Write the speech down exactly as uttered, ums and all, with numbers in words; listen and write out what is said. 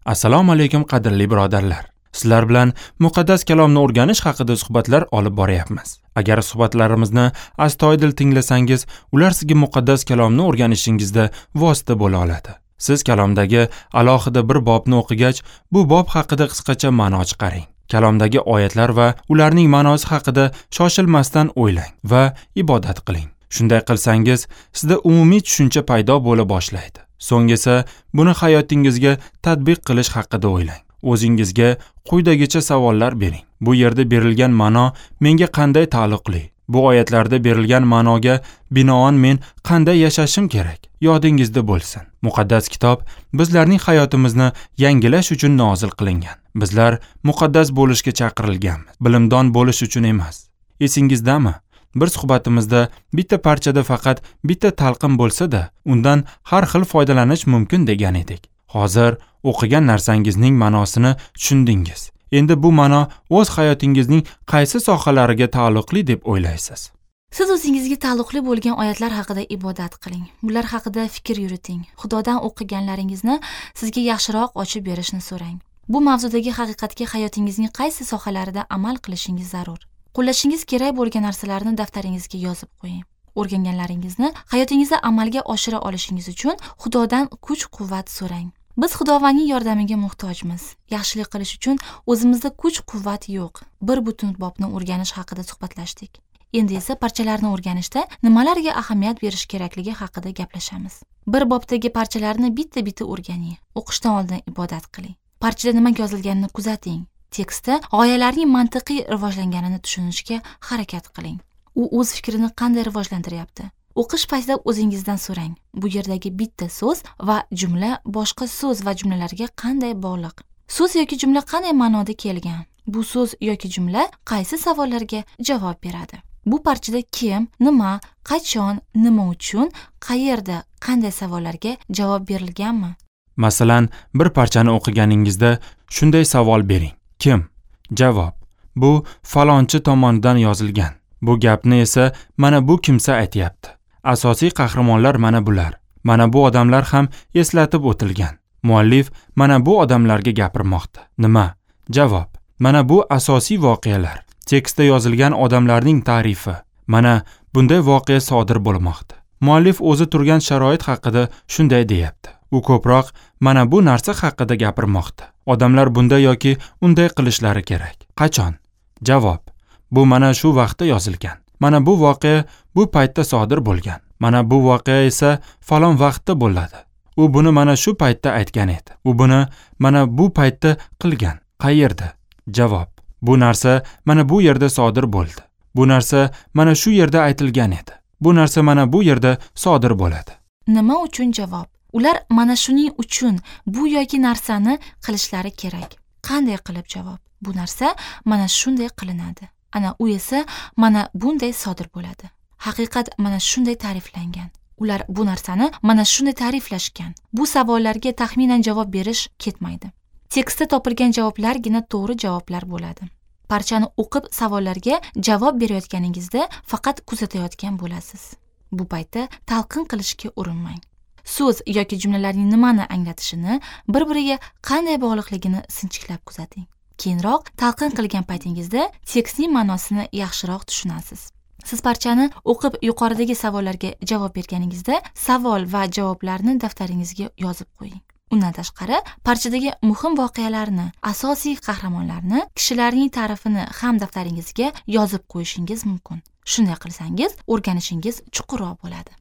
Assalomu alaykum qadrli birodarlar. Sizlar bilan muqaddas kalomni o'rganish haqida suhbatlar olib boryapmiz. Agar suhbatlarimizni astoydil tinglasangiz, ular sizga muqaddas kalomni o'rganishingizda vosita bo'la oladi. Siz kalomdagi alohida bir bobni o'qigach, bu bob haqida qisqacha ma'no chiqaring. Kalomdagi oyatlar va ularning ma'nosi haqida shoshilmasdan o'ylang va ibodat qiling. Shunday qilsangiz, sizda umumiy tushuncha paydo bo'la boshlaydi. So'ng esa buni hayotingizga tatbiq qilish haqida o'ylang. O'zingizga quyidagicha savollar bering. Bu yerda berilgan ma'no menga qanday taalluqli? Bu oyatlarda berilgan ma'noga binoan men qanday yashashim kerak? Yodingizda bo'lsin. Muqaddas kitob bizlarning hayotimizni yangilash uchun nozil qilingan. Bizlar muqaddas bo'lishga chaqirilganmiz, bilimdon bo'lish uchun emas. Esingizdami? Bir suhbatimizda bitta parchada faqat bitta talqin bo'lsa-da, undan har xil foydalanish mumkin degan edik. Hozir o'qigan narsangizning ma'nosini tushundingiz. Endi bu ma'no o'z hayotingizning qaysi sohalariga taalluqli deb o'ylaysiz? Siz o'zingizga taalluqli bo'lgan oyatlar haqida ibodat qiling. Bular haqida fikr yuriting. Xudodan o'qiganlaringizni sizga yaxshiroq ochib berishni so'rang. Bu mavzudagi haqiqatga hayotingizning qaysi sohalarida amal qilishingiz zarur. Qo'llashingiz kerak bo'lgan narsalarni daftaringizga yozib qo'ying. O'rganganlaringizni hayotingizda amalga oshira olishingiz uchun Xudodan kuch-quvvat so'rang. Biz Xudovaning yordamiga muhtojmiz. Yaxshilik qilish uchun o'zimizda kuch-quvvat yo'q. Bir butun bobni o'rganish haqida suhbatlashdik. Endi esa parchalarni o'rganishda nimalarga ahamiyat berish kerakligi haqida gaplashamiz. Bir bobdagi parchalarni bitta-bitta o'rganing. O'qishdan oldin ibodat qiling. Parchada nima yozilganini kuzating. Tekstda g'oyalarning mantiqiy rivojlanganini tushunishga harakat qiling. U o'z fikrini qanday rivojlantiryapti? O'qish paytida o'zingizdan so'rang. Bu yerdagi bitta so'z va jumla boshqa so'z va jumlalarga qanday bog'liq? So'z yoki jumla qanday ma'noda kelgan? Bu so'z yoki jumla qaysi savollarga javob beradi? Bu parchada kim, nima, qachon, nima uchun, qayerda, qanday savollarga javob berilganmi? Masalan, bir parchani o'qiganingizda shunday savol bering. Kim? Javob: bu falonchi tomonidan yozilgan. Bu gapni esa mana bu kimsa aytyapti. Asosiy qahramonlar mana bular. Mana bu odamlar ham eslatib o'tilgan. Muallif mana bu odamlarga gapirmoqda. Nima? Javob: mana bu asosiy voqealar. Tekstda yozilgan odamlarning ta'rifi. Mana bunday voqea sodir bo'lmoqda. Muallif o'zi turgan sharoit haqida shunday deyapti. U ko'proq mana bu narsa haqida gapirmoqda. Odamlar bunday yoki unday qilishlari kerak. Qachon? Javob: bu mana shu vaqtda yozilgan. Mana bu voqea bu paytda sodir bo'lgan. Mana bu voqea esa falon vaqtda bo'ladi. U buni mana shu paytda aytgan edi. U buni mana bu paytda qilgan. Qayerda? Javob: bu narsa mana bu yerda sodir bo'ldi. Bu narsa mana shu yerda aytilgan edi. Bu narsa mana bu yerda sodir bo'ladi. Nima uchun? Javob: ular mana shuning uchun bu yoki narsani qilishlari kerak. Qanday qilib? Javob: bu narsa mana shunday qilinadi. Ana u esa mana bunday sodir bo'ladi. Haqiqat mana shunday ta'riflangan. Ular bu narsani mana shunday ta'riflashgan. Bu savollarga taxminan javob berish ketmaydi. Tekstda topilgan javoblargina to'g'ri javoblar bo'ladi. Parchani o'qib savollarga javob berayotganingizda faqat kuzatayotgan bo'lasiz. Bu paytda talqin qilishga urinmang. So'z yoki jumlalarning nimani anglatishini, bir-biriga qanday bog'liqligini sinchiklab kuzating. Keyinroq talqin qilgan paytingizda tekstning ma'nosini yaxshiroq tushunasiz. Siz parchani o'qib yuqoridagi savollarga javob berganingizda savol va javoblarni daftaringizga yozib qo'ying. Undan tashqari, parchadagi muhim voqealarni, asosiy qahramonlarni, kishilarning ta'rifini ham daftaringizga yozib qo'yishingiz mumkin. Shunday qilsangiz, o'rganishingiz chuqurroq bo'ladi.